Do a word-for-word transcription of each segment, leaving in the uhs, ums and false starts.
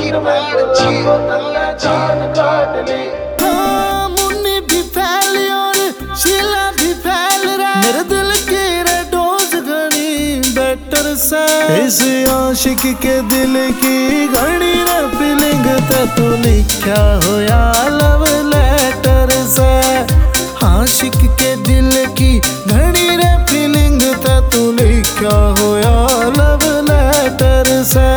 हाँ, मुन्नी भी फैल और शीला भी फैल रहा, मेरे दिल की रे डोज घनी बेटर से। इस आशिक के दिल की घनी रे फीलिंग ते तू लिखा होया लव लेटर से। आशिक के दिल की घनी रे फीलिंग ते तू लिखा होया लव लेटर से।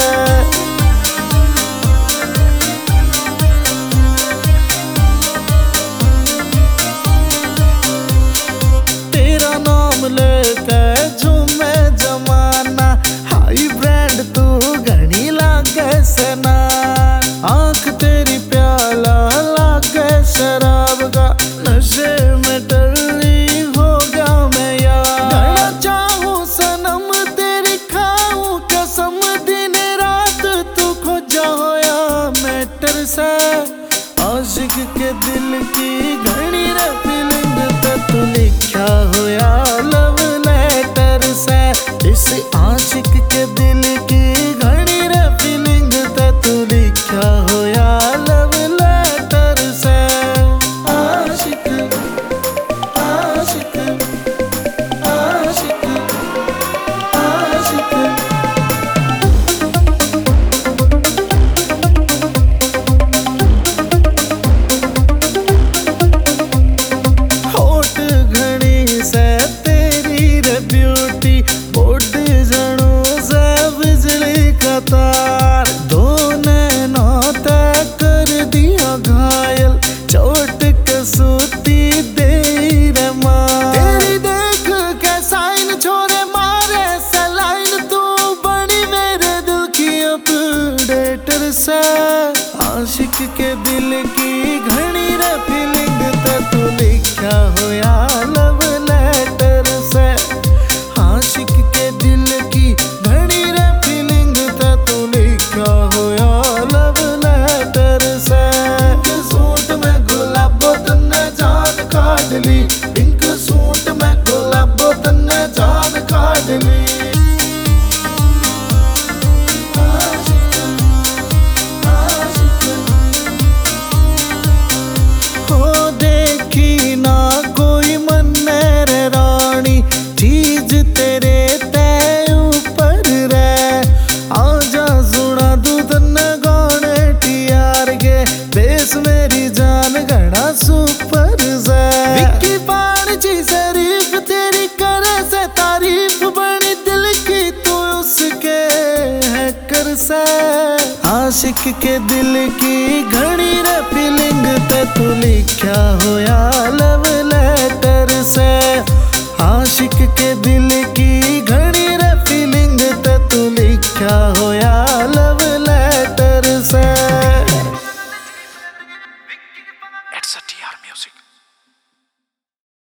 लेके झूमे जमाना हाई ब्रांड तू घनी लागे सना। आंख तेरी प्याला लागे शराब का, नशे में डरनी हो गया मैं यार। घना चाहूं सनम तेरी खाऊं कसम, दिन रात तू खोजा होया मैटर से। आशिक के दिल की घनी रे फीलिंग ते तू लिखा होया लव लेटर से। इस आशिक के दिल की घनी रे फीलिंग ते तू लिखा होया लव लेटर से। आशिक आशिक आशिक आशिक ब्यूटी बोट जणू से बिजली का तार, दो नैनों तय कर दिया घायल, चोट कसूती दे रे मार। तेरी देख के साइन छोरे मारे सलाइन, तू बनी मेरे दिल की अपडेटर से। आशिक के दिल की घनी रे फीलिंग ते तू लिखा होया लव लेटर से। आशिक के दिल की घनी रे फीलिंग ते तू लिखा होया लव लेटर से। पिंक सूट में गुलाबो तन्ने जान काट ली, पिंक सूट में गुलाबो तन्ने जान काट ली। हो देखी ना कोई मन मेरे रानी, चीज तेरे तय ऊपर रे। आजा सुना दूध न गौने टियार गे, बेस मेरी जान घना सुपर से। विक्की पान जी शरीफ तेरी करे से तारीफ, बनी दिल की तू उसके हैकर से। आशिक के दिल की घनी रे फीलिंग ते तू लिखा होया लव लेटर से। आशिक के दिल